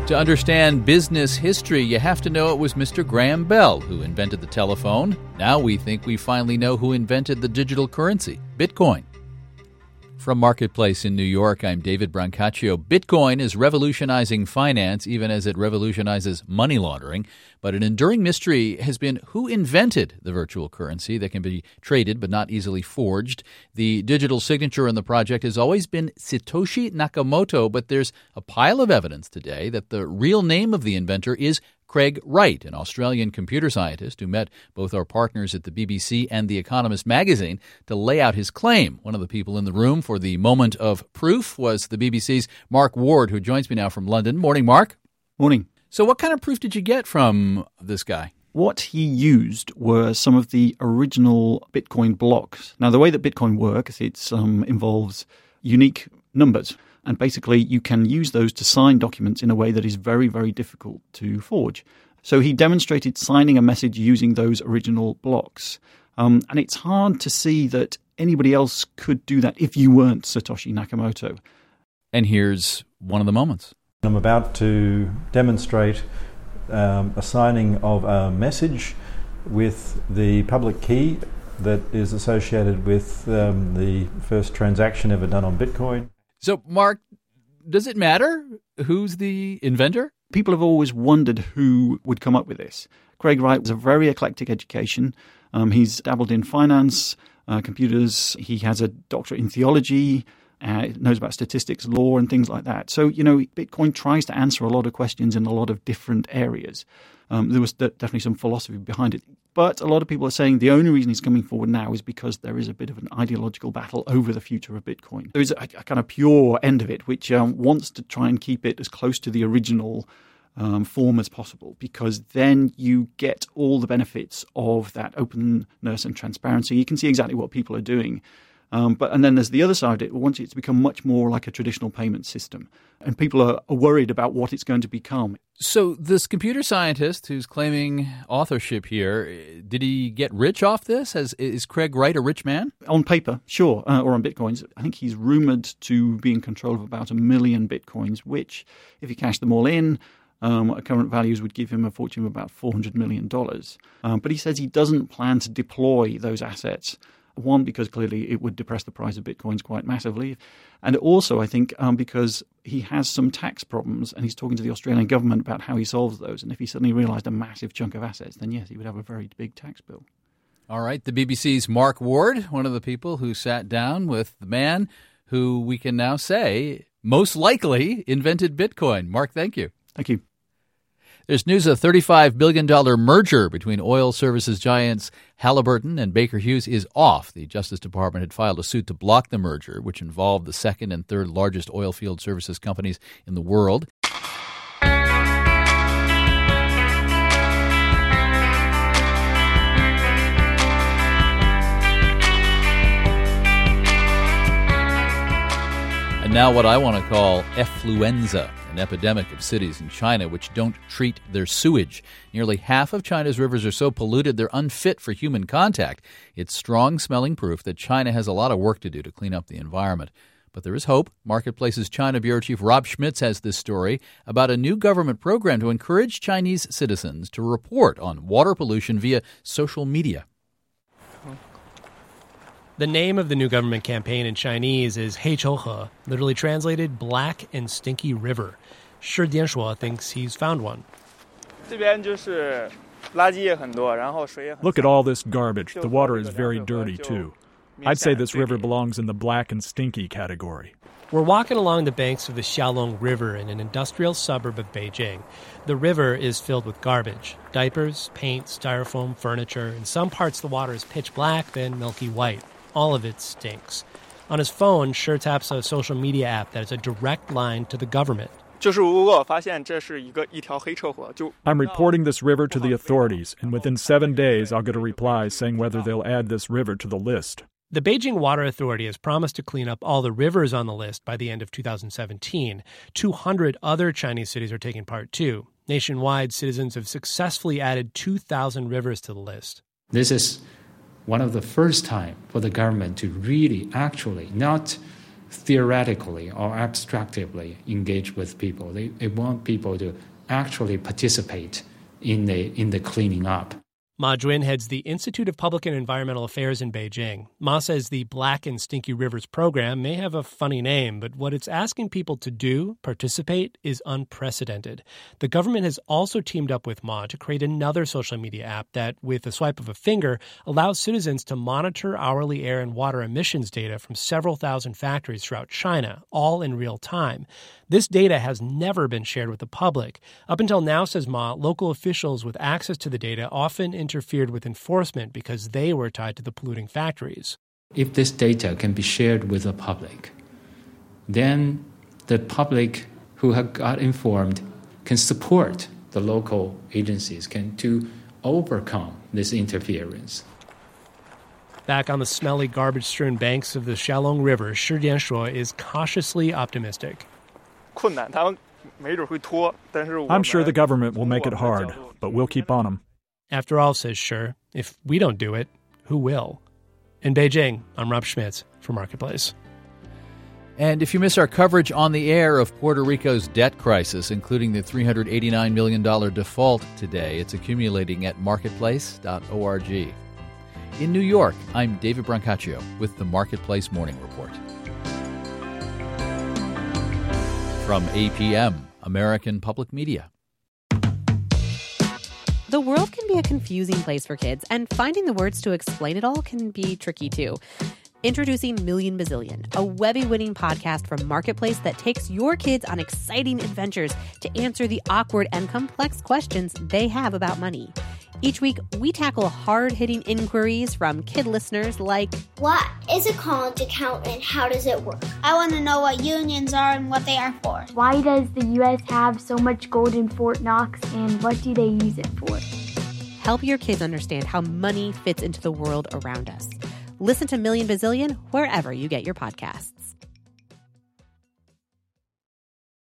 To understand business history, you have to know it was Mr. Graham Bell who invented the telephone. Now we think we finally know who invented the digital currency, Bitcoin. From Marketplace in New York, I'm David Brancaccio. Bitcoin is revolutionizing finance, even as it revolutionizes money laundering. But an enduring mystery has been who invented the virtual currency that can be traded but not easily forged. The digital signature in the project has always been Satoshi Nakamoto, but there's a pile of evidence today that the real name of the inventor is Craig Wright, an Australian computer scientist who met both our partners at the BBC and The Economist magazine to lay out his claim. One of the people in the room for the moment of proof was the BBC's Mark Ward, who joins me now from London. Morning, Mark. Morning. So what kind of proof did you get from this guy? What he used were some of the original Bitcoin blocks. Now, the way that Bitcoin works, it involves unique numbers. And basically, you can use those to sign documents in a way that is very, very difficult to forge. So he demonstrated signing a message using those original blocks. And it's hard to see that anybody else could do that if you weren't Satoshi Nakamoto. And here's one of the moments. I'm about to demonstrate a signing of a message with the public key that is associated with the first transaction ever done on Bitcoin. So, Mark, does it matter who's the inventor? People have always wondered who would come up with this. Craig Wright was a very eclectic education. He's dabbled in finance, computers. He has a doctorate in theology, knows about statistics, law, and things like that. So, Bitcoin tries to answer a lot of questions in a lot of different areas. There was definitely some philosophy behind it. But a lot of people are saying the only reason he's coming forward now is because there is a bit of an ideological battle over the future of Bitcoin. There is a kind of pure end of it, which wants to try and keep it as close to the original form as possible, because then you get all the benefits of that openness and transparency. You can see exactly what people are doing. And then there's the other side of it. We want it to become much more like a traditional payment system. And people are worried about what it's going to become. So this computer scientist who's claiming authorship here, did he get rich off this? Is Craig Wright a rich man? On paper, sure, or on Bitcoins. I think he's rumored to be in control of about 1 million Bitcoins, which, if he cashed them all in, at current values would give him a fortune of about $400 million. But he says he doesn't plan to deploy those assets. One, because clearly it would depress the price of Bitcoins quite massively. And also, I think, because he has some tax problems and he's talking to the Australian government about how he solves those. And if he suddenly realised a massive chunk of assets, then yes, he would have a very big tax bill. All right. The BBC's Mark Ward, one of the people who sat down with the man who we can now say most likely invented Bitcoin. Mark, thank you. Thank you. There's news of a $35 billion merger between oil services giants Halliburton and Baker Hughes is off. The Justice Department had filed a suit to block the merger, which involved the second and third largest oil field services companies in the world. And now what I want to call effluenza, an epidemic of cities in China which don't treat their sewage. Nearly half of China's rivers are so polluted they're unfit for human contact. It's strong-smelling proof that China has a lot of work to do to clean up the environment. But there is hope. Marketplace's China Bureau Chief Rob Schmitz has this story about a new government program to encourage Chinese citizens to report on water pollution via social media. The name of the new government campaign in Chinese is Heiqiuhe, literally translated Black and Stinky River. Shi Dianshuo thinks he's found one. Look at all this garbage. The water is very dirty, too. I'd say this river belongs in the black and stinky category. We're walking along the banks of the Xiaolong River in an industrial suburb of Beijing. The river is filled with garbage. Diapers, paint, styrofoam, furniture. In some parts the water is pitch black, then milky white. All of it stinks. On his phone, Shi taps a social media app that has a direct line to the government. I'm reporting this river to the authorities, and within 7 days I'll get a reply saying whether they'll add this river to the list. The Beijing Water Authority has promised to clean up all the rivers on the list by the end of 2017. 200 other Chinese cities are taking part, too. Nationwide, citizens have successfully added 2,000 rivers to the list. This is one of the first time for the government to really actually not theoretically or abstractively engage with people. They want people to actually participate in the cleaning up. Ma Jun heads the Institute of Public and Environmental Affairs in Beijing. Ma says the Black and Stinky Rivers program may have a funny name, but what it's asking people to do, participate, is unprecedented. The government has also teamed up with Ma to create another social media app that, with a swipe of a finger, allows citizens to monitor hourly air and water emissions data from several thousand factories throughout China, all in real time. This data has never been shared with the public. Up until now, says Ma, local officials with access to the data often interfered with enforcement because they were tied to the polluting factories. If this data can be shared with the public, then the public who have got informed can support the local agencies to overcome this interference. Back on the smelly, garbage-strewn banks of the Xiaolong River, Shi Jianshuo is cautiously optimistic. I'm sure the government will make it hard, but we'll keep on them. After all, says Shi, if we don't do it, who will? In Beijing, I'm Rob Schmitz for Marketplace. And if you miss our coverage on the air of Puerto Rico's debt crisis, including the $389 million default today, it's accumulating at marketplace.org. In New York, I'm David Brancaccio with the Marketplace Morning Report. From APM, American Public Media. The world can be a confusing place for kids, and finding the words to explain it all can be tricky too. Introducing Million Bazillion, a Webby-winning podcast from Marketplace that takes your kids on exciting adventures to answer the awkward and complex questions they have about money. Each week, we tackle hard-hitting inquiries from kid listeners like, what is a college account and how does it work? I want to know what unions are and what they are for. Why does the U.S. have so much gold in Fort Knox and what do they use it for? Help your kids understand how money fits into the world around us. Listen to Million Bazillion wherever you get your podcasts.